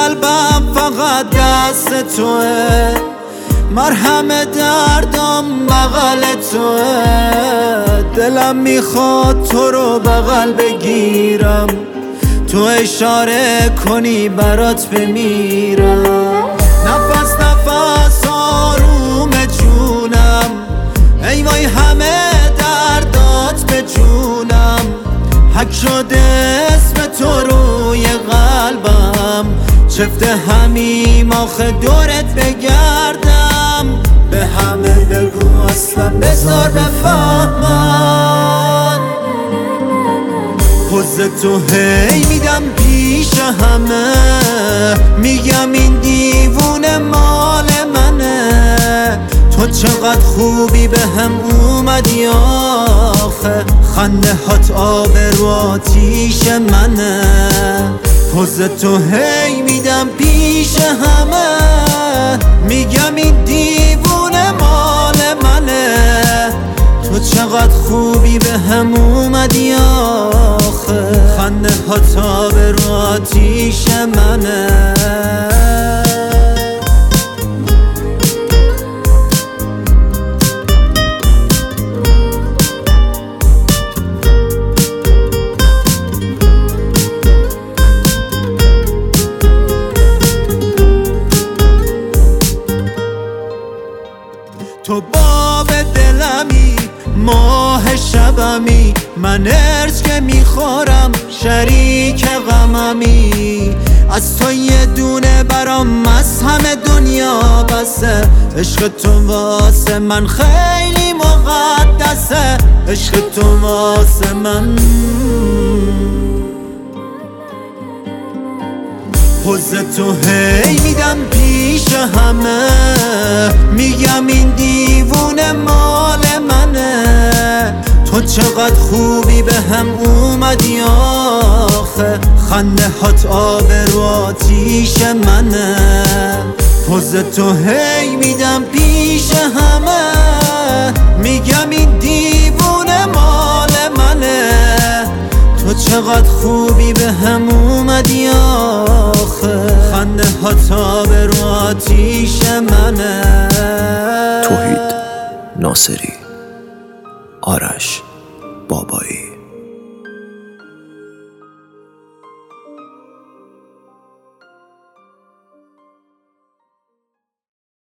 قلبم فقط دست توه، مرهم دردم بغل توه. دلم میخواد تو رو بغل بگیرم، تو اشاره کنی برات بمیرم. نفس نفس آروم جونم، ای وای همه دردات به جونم. حک شده اسم تو روی قلبم، چفته همیم آخه دورت بگردم. به همه بگو اصلا بذار بفهمن، پوز تو هی میدم پیش همه، میگم این دیوونه مال منه. تو چقدر خوبی به هم اومدی آخه، خنده هات آب رو آتیش منه. پوز تو هی میدم پیش همه، میگم این دیوونه مال منه. تو چقدر خوبی به هم اومدی آخه، خنده هات آب رو آتیش منه. تو باب دلمی، ماه شبمی، من ارج که میخورم شریک غممی. از تو یه دونه برام از همه دنیا بسه، عشق تو واسه من خیلی مقدسه. عشق تو واسه من، پوز تو هی میدم پیش همه، میگم این دیوونه مال منه. تو چقدر خوبی به هم اومدی آخه، خنده هات آب رو آتیش منه. پوز تو هی میدم پیش همه، میگم این دیوونه مال منه. تو چقدر خوبی به هم اومدی آخه، خنده هات آب رو آتیش منه. توحید ناصری، آرش بابایی.